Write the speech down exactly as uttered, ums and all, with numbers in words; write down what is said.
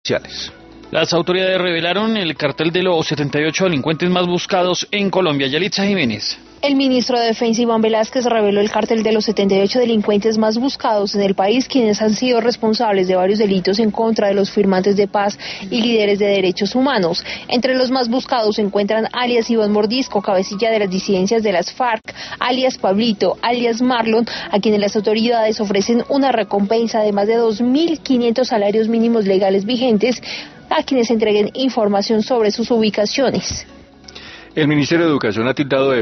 sociales. Las autoridades revelaron el cartel de los setenta y ocho delincuentes más buscados en Colombia. Yalitza Jiménez. El ministro de Defensa, Iván Velázquez, reveló el cartel de los setenta y ocho delincuentes más buscados en el país, quienes han sido responsables de varios delitos en contra de los firmantes de paz y líderes de derechos humanos. Entre los más buscados se encuentran alias Iván Mordisco, cabecilla de las disidencias de las FARC, alias Pablito, alias Marlon, a quienes las autoridades ofrecen una recompensa de más de dos mil quinientos salarios mínimos legales vigentes a quienes entreguen información sobre sus ubicaciones. El Ministerio de Educación ha tildado de